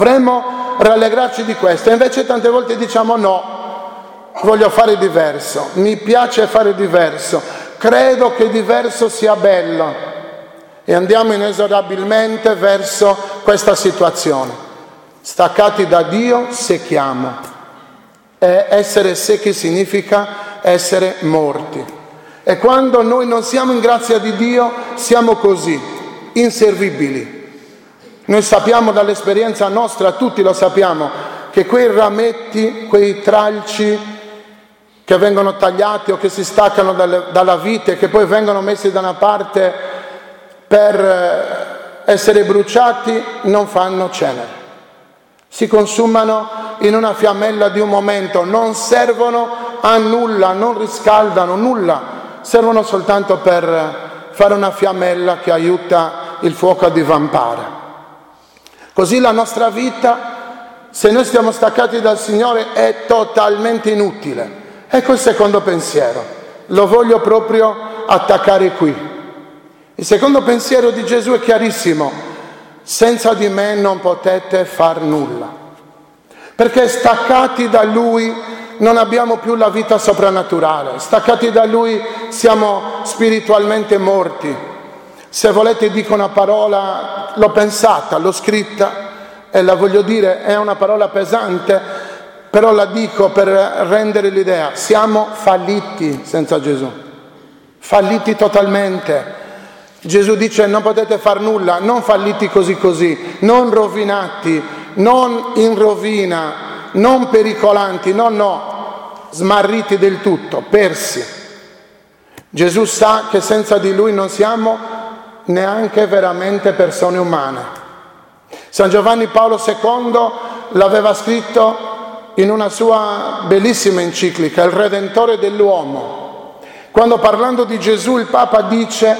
Dovremmo rallegrarci di questo, e invece tante volte diciamo no, voglio fare diverso, mi piace fare diverso, credo che diverso sia bello, e andiamo inesorabilmente verso questa situazione. Staccati da Dio secchiamo, e essere secchi significa essere morti, e quando noi non siamo in grazia di Dio siamo così, inservibili. Noi sappiamo dall'esperienza nostra, tutti lo sappiamo, che quei rametti, quei tralci che vengono tagliati o che si staccano dalla vite, che poi vengono messi da una parte per essere bruciati, non fanno cenere. Si consumano in una fiammella di un momento, non servono a nulla, non riscaldano nulla, servono soltanto per fare una fiammella che aiuta il fuoco a divampare. Così la nostra vita, se noi stiamo staccati dal Signore, è totalmente inutile. Ecco il secondo pensiero, lo voglio proprio attaccare qui. Il secondo pensiero di Gesù è chiarissimo: senza di me non potete far nulla, perché staccati da Lui non abbiamo più la vita soprannaturale, staccati da Lui siamo spiritualmente morti. Se volete dico una parola, l'ho pensata, l'ho scritta e la voglio dire, è una parola pesante, però la dico per rendere l'idea: siamo falliti senza Gesù, falliti totalmente. Gesù dice non potete far nulla, non falliti così, non rovinati, non in rovina, non pericolanti, no, smarriti del tutto, persi. Gesù sa che senza di Lui non siamo neanche veramente persone umane. San Giovanni Paolo II l'aveva scritto in una sua bellissima enciclica, Il Redentore dell'uomo, quando parlando di Gesù il Papa dice: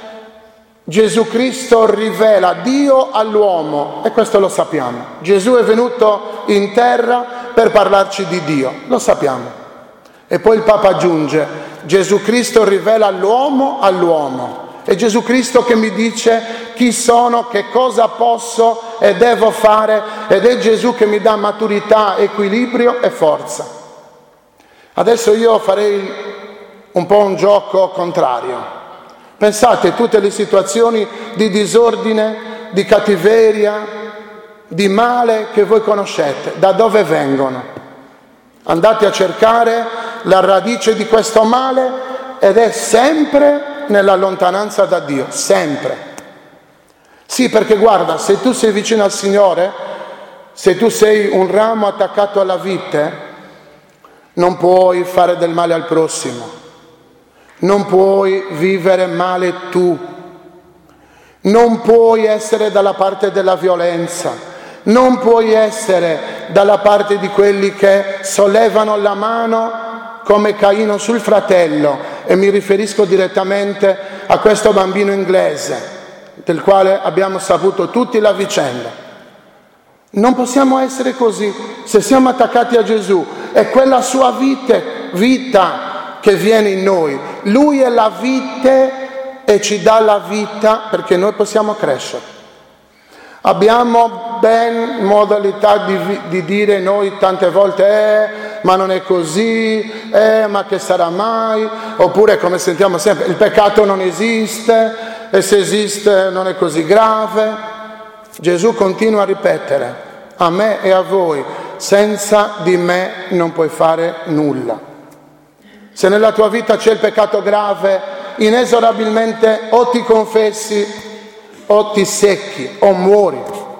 Gesù Cristo rivela Dio all'uomo, e questo lo sappiamo. Gesù è venuto in terra per parlarci di Dio, lo sappiamo. E poi il Papa aggiunge: Gesù Cristo rivela l'uomo all'uomo. È Gesù Cristo che mi dice chi sono, che cosa posso e devo fare, ed è Gesù che mi dà maturità, equilibrio e forza. Adesso io farei un po' un gioco contrario. Pensate tutte le situazioni di disordine, di cattiveria, di male che voi conoscete, da dove vengono? Andate a cercare la radice di questo male ed è sempre nella lontananza da Dio, sempre. Sì, perché guarda, se tu sei vicino al Signore, se tu sei un ramo attaccato alla vite, non puoi fare del male al prossimo, non puoi vivere male tu, non puoi essere dalla parte della violenza, non puoi essere dalla parte di quelli che sollevano la mano come Caino sul fratello, e mi riferisco direttamente a questo bambino inglese, del quale abbiamo saputo tutti la vicenda. Non possiamo essere così. Se siamo attaccati a Gesù, è quella sua vita che viene in noi. Lui è la vite e ci dà la vita perché noi possiamo crescere. Abbiamo ben modalità di dire noi tante volte ma non è così, ma che sarà mai, oppure come sentiamo sempre, il peccato non esiste, e se esiste non è così grave. Gesù continua a ripetere: a me e a voi, senza di me non puoi fare nulla. Se nella tua vita c'è il peccato grave, inesorabilmente o ti confessi o ti secchi o muori.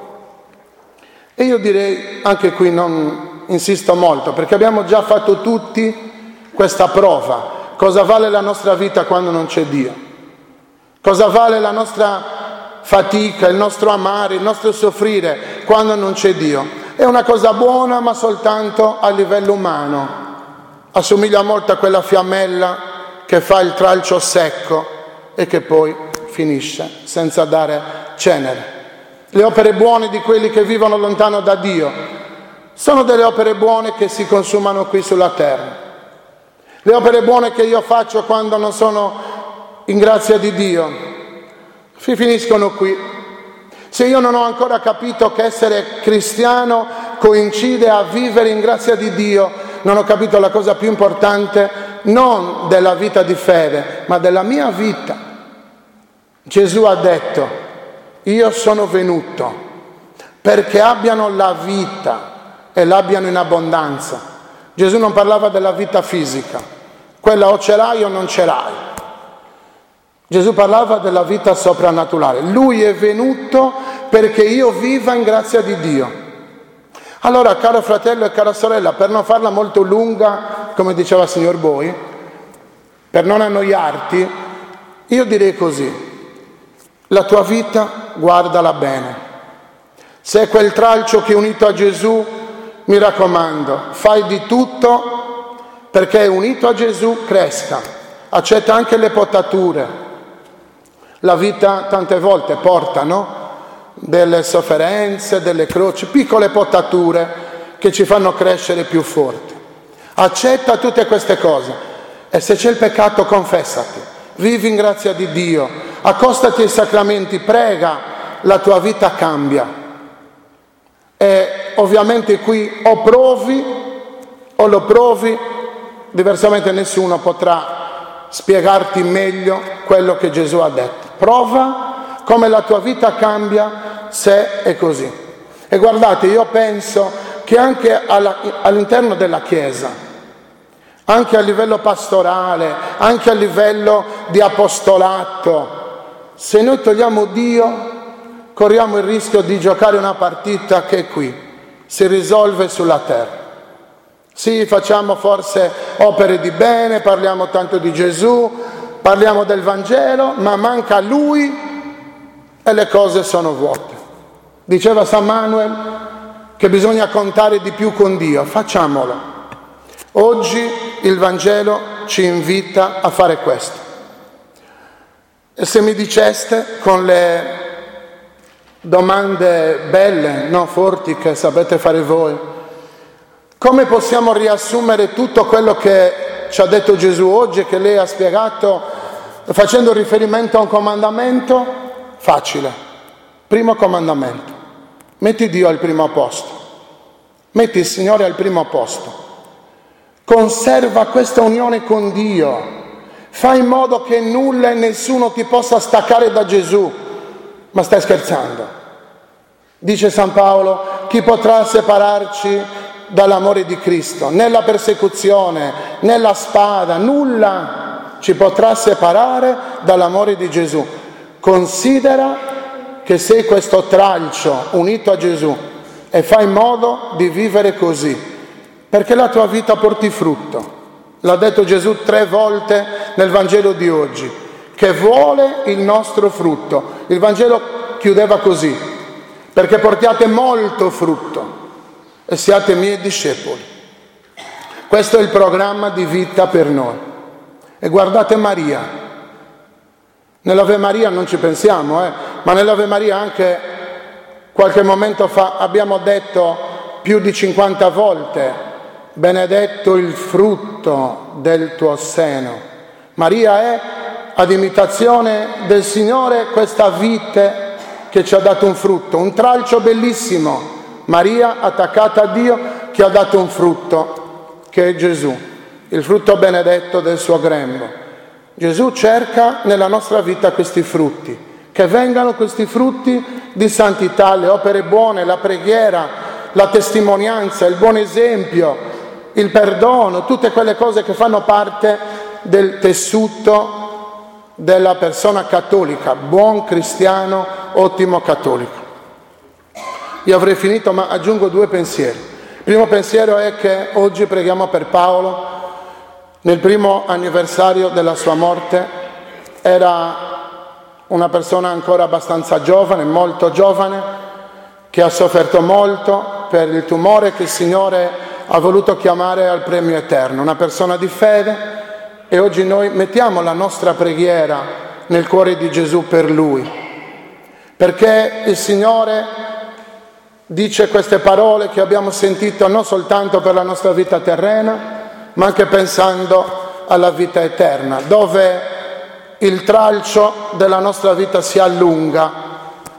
E io direi, anche qui non insisto molto, perché abbiamo già fatto tutti questa prova. Cosa vale la nostra vita quando non c'è Dio? Cosa vale la nostra fatica, il nostro amare, il nostro soffrire quando non c'è Dio? È una cosa buona, ma soltanto a livello umano. Assomiglia molto a quella fiammella che fa il tralcio secco e che poi finisce senza dare cenere. Le opere buone di quelli che vivono lontano da Dio sono delle opere buone che si consumano qui sulla terra. Le opere buone che io faccio quando non sono in grazia di Dio finiscono qui. Se io non ho ancora capito che essere cristiano coincide a vivere in grazia di Dio, non ho capito la cosa più importante, non della vita di fede, ma della mia vita. Gesù ha detto: io sono venuto perché abbiano la vita e l'abbiano in abbondanza. Gesù non parlava della vita fisica, quella o ce l'hai o non ce l'hai. Gesù parlava della vita soprannaturale. Lui è venuto perché io viva in grazia di Dio. Allora, caro fratello e cara sorella, per non farla molto lunga, come diceva il signor Boi, per non annoiarti, io direi così: la tua vita guardala bene. Se è quel tralcio che è unito a Gesù, mi raccomando, fai di tutto perché unito a Gesù cresca. Accetta anche le potature. La vita tante volte porta, no? Delle sofferenze, delle croci, piccole potature che ci fanno crescere più forti. Accetta tutte queste cose e se c'è il peccato confessati, vivi in grazia di Dio, accostati ai sacramenti, prega, la tua vita cambia. E ovviamente qui o provi o lo provi, diversamente nessuno potrà spiegarti meglio quello che Gesù ha detto. Prova come la tua vita cambia se è così. E guardate, io penso che anche all'interno della Chiesa, anche a livello pastorale, anche a livello di apostolato, se noi togliamo Dio, corriamo il rischio di giocare una partita che è qui, si risolve sulla terra. Sì, facciamo forse opere di bene, parliamo tanto di Gesù, parliamo del Vangelo, ma manca Lui e le cose sono vuote. Diceva San Manuel che bisogna contare di più con Dio, facciamolo. Oggi il Vangelo ci invita a fare questo. E se mi diceste con le domande belle, no, forti, che sapete fare voi, come possiamo riassumere tutto quello che ci ha detto Gesù oggi e che lei ha spiegato facendo riferimento a un comandamento? Facile. Primo comandamento: metti Dio al primo posto, metti il Signore al primo posto, conserva questa unione con Dio, fai in modo che nulla e nessuno ti possa staccare da Gesù. Ma stai scherzando? Dice San Paolo: chi potrà separarci dall'amore di Cristo? Né la persecuzione, né la spada, nulla ci potrà separare dall'amore di Gesù. Considera che sei questo tralcio unito a Gesù e fai in modo di vivere così, perché la tua vita porti frutto. L'ha detto Gesù 3 volte nel Vangelo di oggi, che vuole il nostro frutto. Il Vangelo chiudeva così: perché portiate molto frutto e siate miei discepoli. Questo è il programma di vita per noi. E guardate Maria. Nell'Ave Maria non ci pensiamo, ma nell'Ave Maria anche qualche momento fa abbiamo detto più di 50 volte: benedetto il frutto del tuo seno. Maria è, ad imitazione del Signore, questa vite che ci ha dato un frutto, un tralcio bellissimo. Maria attaccata a Dio che ha dato un frutto, che è Gesù, il frutto benedetto del suo grembo. Gesù cerca nella nostra vita questi frutti, che vengano questi frutti di santità, le opere buone, la preghiera, la testimonianza, il buon esempio, il perdono, tutte quelle cose che fanno parte del tessuto della persona cattolica, buon cristiano, ottimo cattolico. Io avrei finito, ma aggiungo 2 pensieri. Il primo pensiero è che oggi preghiamo per Paolo. Nel primo anniversario della sua morte era una persona ancora abbastanza giovane, molto giovane, che ha sofferto molto per il tumore che il Signore ha voluto chiamare al premio eterno, una persona di fede, e oggi noi mettiamo la nostra preghiera nel cuore di Gesù per lui, perché il Signore dice queste parole che abbiamo sentito non soltanto per la nostra vita terrena, ma anche pensando alla vita eterna, dove il tralcio della nostra vita si allunga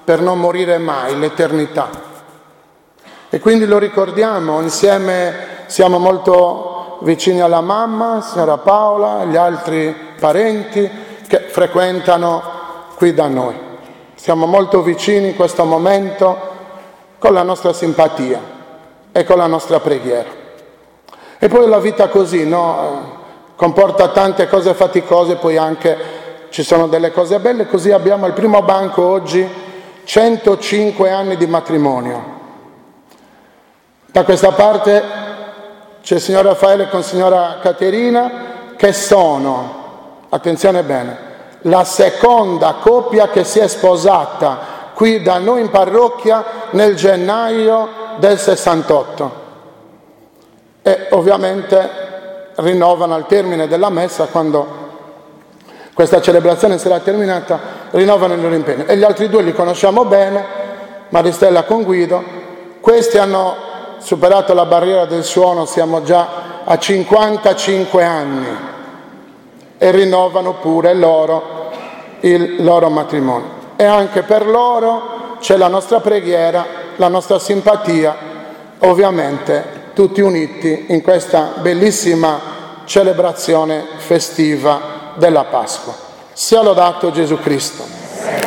per non morire mai, l'eternità. E quindi lo ricordiamo insieme, siamo molto vicini alla mamma, signora Paola, agli altri parenti che frequentano qui da noi. Siamo molto vicini in questo momento con la nostra simpatia e con la nostra preghiera. E poi la vita così, no? Comporta tante cose faticose, poi anche ci sono delle cose belle. Così abbiamo al primo banco oggi 105 anni di matrimonio. Da questa parte c'è il signor Raffaele con signora Caterina, che sono, attenzione bene, la seconda coppia che si è sposata qui da noi in parrocchia nel gennaio del 68. E ovviamente rinnovano al termine della messa, quando questa celebrazione sarà terminata, rinnovano il loro impegno. E gli altri due li conosciamo bene, Maristella con Guido. Questi hanno superato la barriera del suono, siamo già a 55 anni e rinnovano pure loro il loro matrimonio. E anche per loro c'è la nostra preghiera, la nostra simpatia, ovviamente tutti uniti in questa bellissima celebrazione festiva della Pasqua. Sia lodato Gesù Cristo.